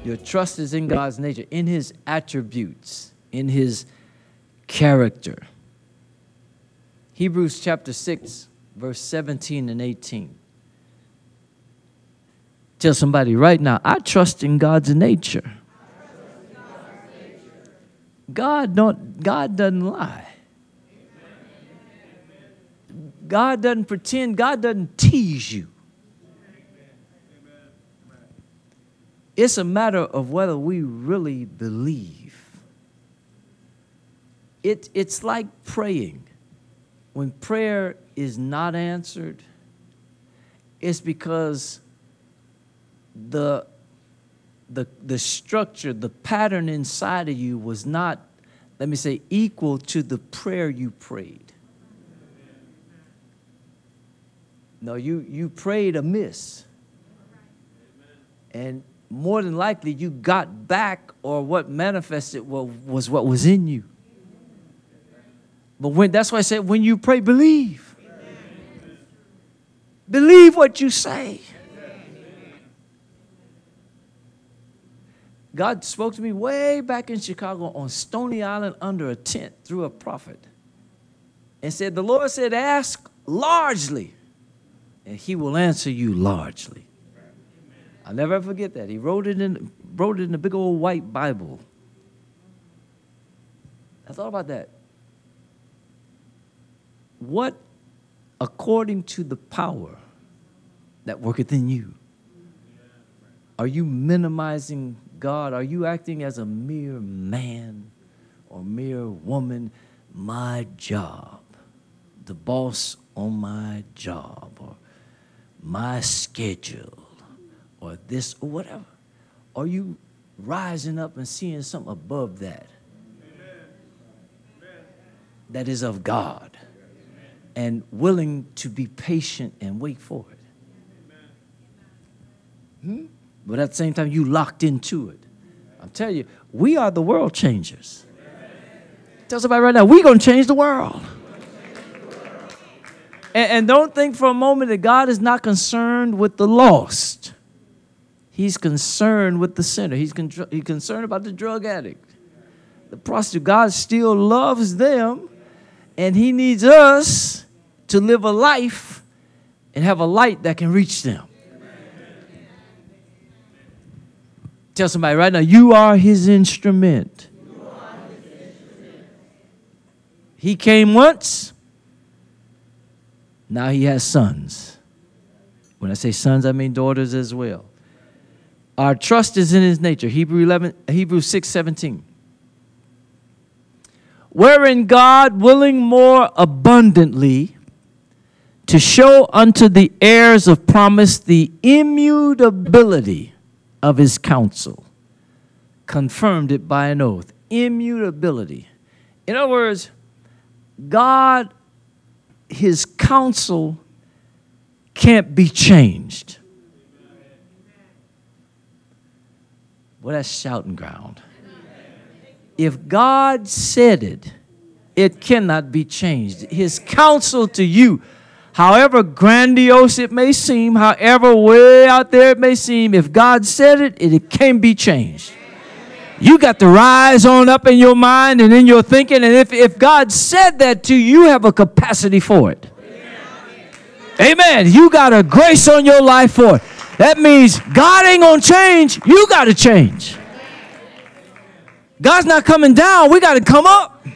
Your trust is in God's nature, in his attributes, in his character. Hebrews chapter 6, verse 17 and 18. Tell somebody right now, I trust in God's nature. God doesn't lie. God doesn't pretend. God doesn't tease you. It's a matter of whether we really believe. It's like praying. When prayer is not answered, it's because the structure, the pattern inside of you was not, let me say, equal to the prayer you prayed. No, you prayed amiss. And more than likely you got back, or what manifested was what was in you. But that's why I said, when you pray, believe. Believe what you say. God spoke to me way back in Chicago on Stony Island under a tent through a prophet. And said, the Lord said, ask largely, and he will answer you largely. I'll never forget that. He wrote it in a big old white Bible. I thought about that. What, according to the power that worketh in you, are you minimizing God? Are you acting as a mere man or mere woman? My job, the boss on my job, or my schedule, or this, or whatever. Are you rising up and seeing something above that? That is of God, and willing to be patient and wait for it. But at the same time, you locked into it. I'm telling you, we are the world changers. Tell somebody right now, we're going to change the world. And don't think for a moment that God is not concerned with the lost. He's concerned with the sinner. He's concerned about the drug addict, the prostitute. God still loves them, and he needs us to live a life and have a light that can reach them. Tell somebody right now, you are his instrument. He came once. Now he has sons. When I say sons, I mean daughters as well. Our trust is in his nature. Hebrews 6:17. Wherein God, willing more abundantly to show unto the heirs of promise the immutability of his counsel, confirmed it by an oath. Immutability. In other words, God, his counsel can't be changed. Well, that's shouting ground. If God said it, it cannot be changed. His counsel to you, however grandiose it may seem, however way out there it may seem, if God said it, it can't be changed. You got to rise on up in your mind and in your thinking, and if God said that to you, you have a capacity for it. Amen. You got a grace on your life for it. That means God ain't going to change. You got to change. God's not coming down. We got to come up.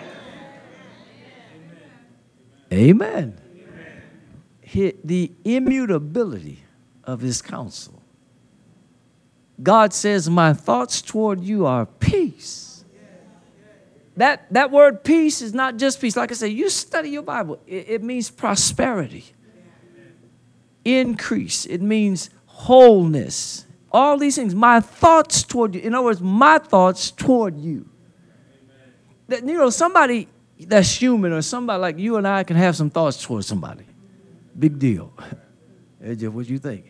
Amen. The immutability of his counsel. God says, my thoughts toward you are peace. That word peace is not just peace. Like I say, you study your Bible. It means prosperity, increase. It means wholeness. All these things. My thoughts toward you. In other words, my thoughts toward you. That, you know, somebody that's human, or somebody like you and I, can have some thoughts toward somebody. Big deal. It's just what you think.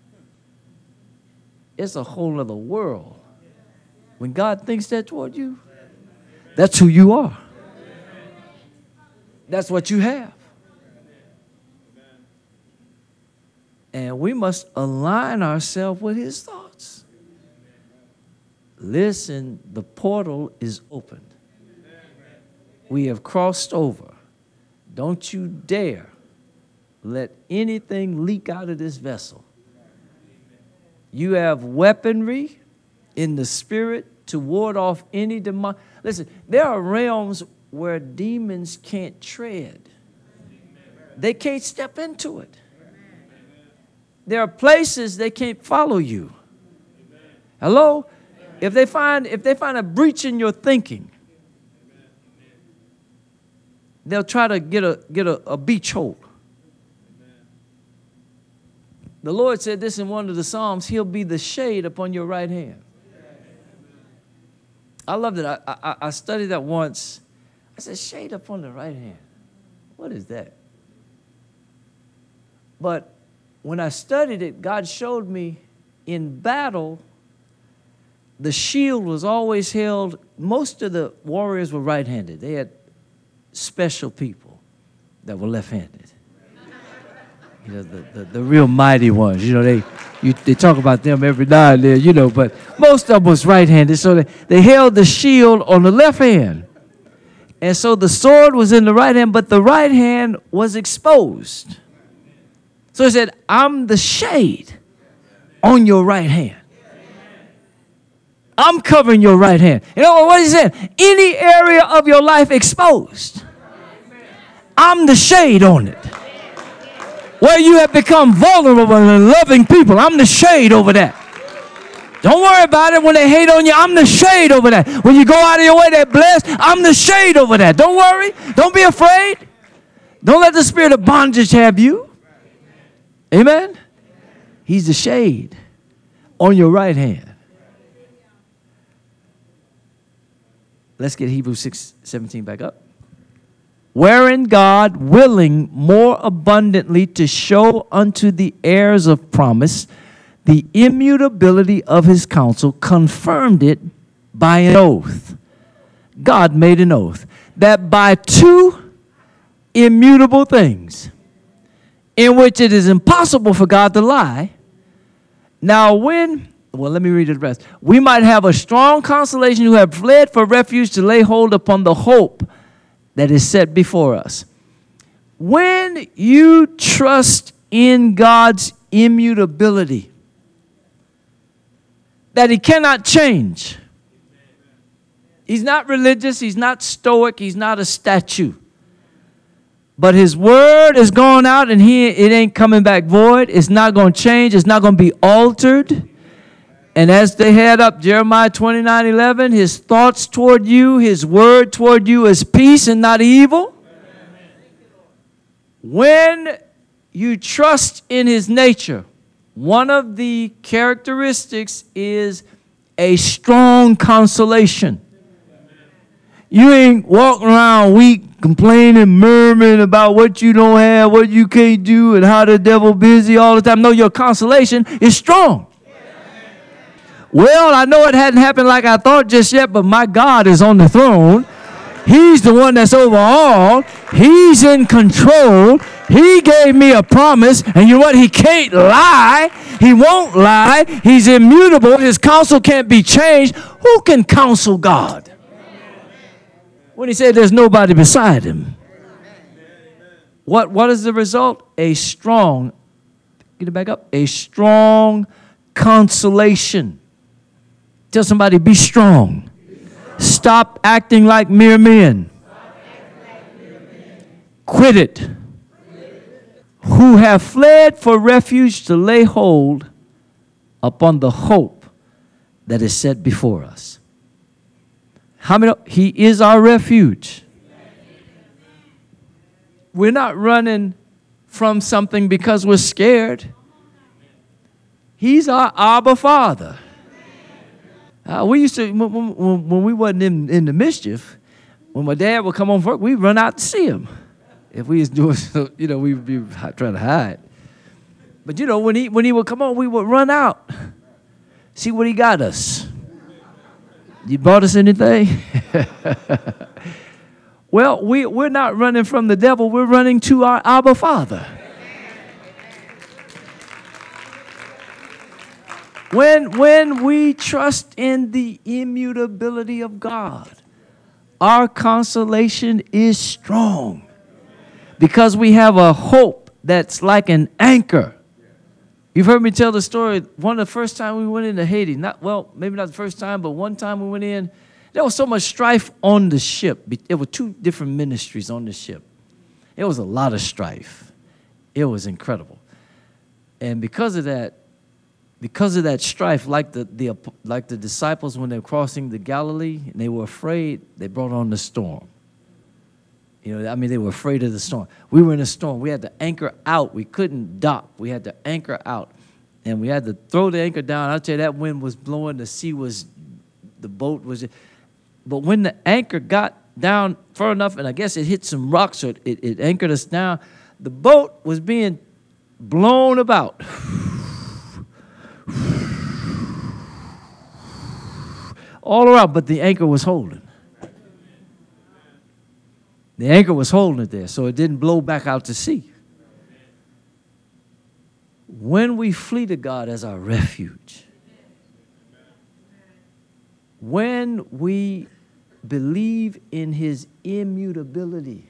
It's a whole other world. When God thinks that toward you, that's who you are. That's what you have. And we must align ourselves with his thoughts. Listen, the portal is open. We have crossed over. Don't you dare let anything leak out of this vessel. You have weaponry in the spirit to ward off any demon. Listen, there are realms where demons can't tread. They can't step into it. There are places they can't follow you. Hello? If they find a breach in your thinking, they'll try to get a beach hold. The Lord said this in one of the Psalms, He'll be the shade upon your right hand. I loved it. I studied that once. I said, shade upon the right hand. What is that? But when I studied it, God showed me in battle, the shield was always held. Most of the warriors were right-handed. They had special people that were left-handed. You know, the real mighty ones. You know, they talk about them every now and then, you know, but most of them was right-handed. So they held the shield on the left hand. And so the sword was in the right hand, but the right hand was exposed. So he said, I'm the shade on your right hand. I'm covering your right hand. You know what he said? Any area of your life exposed, I'm the shade on it. Where you have become vulnerable and loving people, I'm the shade over that. Don't worry about it when they hate on you. I'm the shade over that. When you go out of your way, they're blessed. I'm the shade over that. Don't worry. Don't be afraid. Don't let the spirit of bondage have you. Amen? He's the shade on your right hand. Let's get Hebrews 6:17 back up. Wherein God, willing more abundantly to show unto the heirs of promise the immutability of his counsel, confirmed it by an oath. God made an oath that by two immutable things, in which it is impossible for God to lie. Now let me read the rest. We might have a strong consolation who have fled for refuge to lay hold upon the hope that is set before us. When you trust in God's immutability, that he cannot change. He's not religious. He's not stoic. He's not a statue. But his word is going out and it ain't coming back void. It's not going to change. It's not going to be altered. And as they head up Jeremiah 29:11, his thoughts toward you, his word toward you is peace and not evil. When you trust in his nature, one of the characteristics is a strong consolation. You ain't walking around weak, complaining, murmuring about what you don't have, what you can't do, and how the devil busy all the time. No, your consolation is strong. Well, I know it hadn't happened like I thought just yet, but my God is on the throne. He's the one that's over all. He's in control. He gave me a promise, and you know what? He can't lie. He won't lie. He's immutable. His counsel can't be changed. Who can counsel God? When he said there's nobody beside him. What is the result? A strong, get it back up, a strong consolation. Tell somebody, be strong. Stop acting like mere men. Quit it. Who have fled for refuge to lay hold upon the hope that is set before us. How many? He is our refuge. We're not running from something because we're scared. He's our Abba Father. We used to, when we wasn't in the mischief, when my dad would come home from work, we'd run out to see him. If we was doing, you know, we'd be trying to hide. But, you know, when he would come home, we would run out. See what he got us. You bought us anything? Well, we're not running from the devil. We're running to our Abba Father. When we trust in the immutability of God, our consolation is strong because we have a hope that's like an anchor. You've heard me tell the story. One of the first time we went into Haiti, maybe not the first time, but one time we went in, there was so much strife on the ship. There were two different ministries on the ship. It was a lot of strife. It was incredible. And because of that strife, like the disciples when they were crossing the Galilee, and they were afraid, they brought on the storm. They were afraid of the storm. We were in a storm. We had to anchor out. We couldn't dock. We had to anchor out. And we had to throw the anchor down. I'll tell you, that wind was blowing. The boat was. But when the anchor got down far enough, and I guess it hit some rocks, so it anchored us down, the boat was being blown about. All around, but the anchor was holding. The anchor was holding it there, so it didn't blow back out to sea. When we flee to God as our refuge, when we believe in his immutability,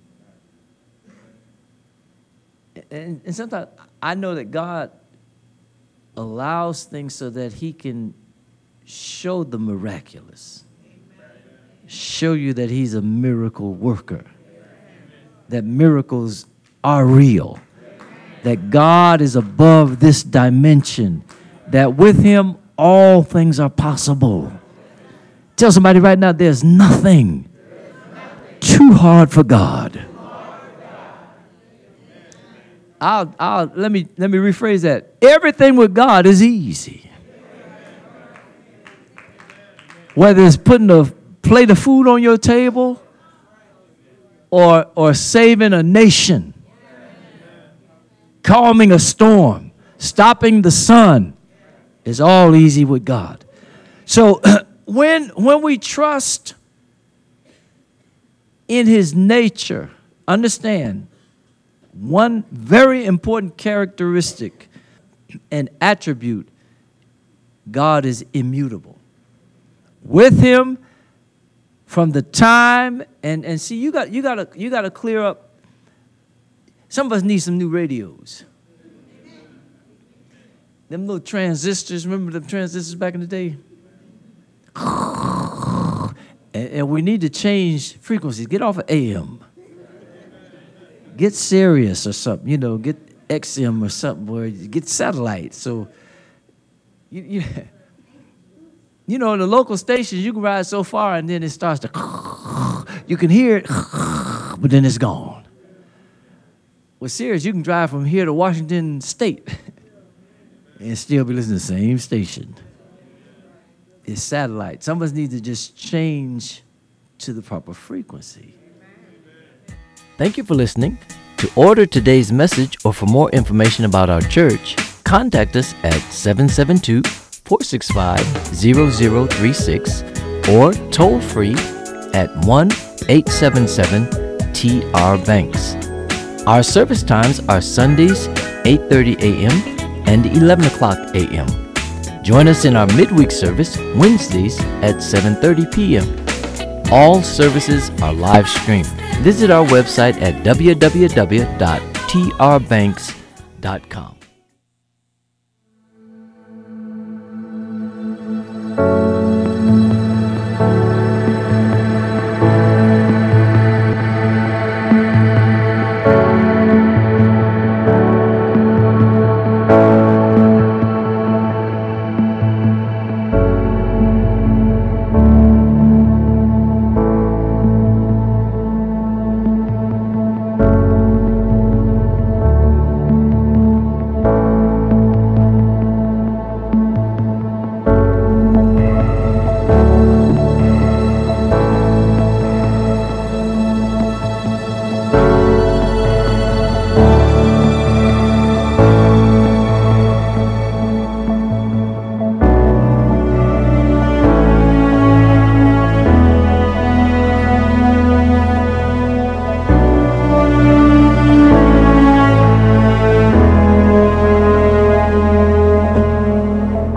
and sometimes I know that God allows things so that he can show the miraculous. Show you that he's a miracle worker. That miracles are real. That God is above this dimension. That with him, all things are possible. Tell somebody right now, there's nothing too hard for God. Let me rephrase that. Everything with God is easy. Whether it's putting a plate of food on your table or saving a nation, calming a storm, stopping the sun, is all easy with God. So when we trust in his nature, understand one very important characteristic and attribute: God is immutable. With him, from the time and see, you gotta clear up. Some of us need some new radios. Them little transistors, remember them transistors back in the day? And we need to change frequencies. Get off of AM. Get Sirius or something, get XM or something, or get satellite. So, in the local stations, you can ride so far and then it starts to, you can hear it, but then it's gone. With Sirius, you can drive from here to Washington State and still be listening to the same station. It's satellite. Some of us need to just change to the proper frequency. Thank you for listening. To order today's message or for more information about our church, contact us at 772-465-0036 or toll free at 1-877-TR-BANKS. Our service times are Sundays 8:30 a.m. and 11 o'clock a.m. Join us in our midweek service Wednesdays at 7:30 p.m. All services are live streamed. Visit our website at www.trbanks.com.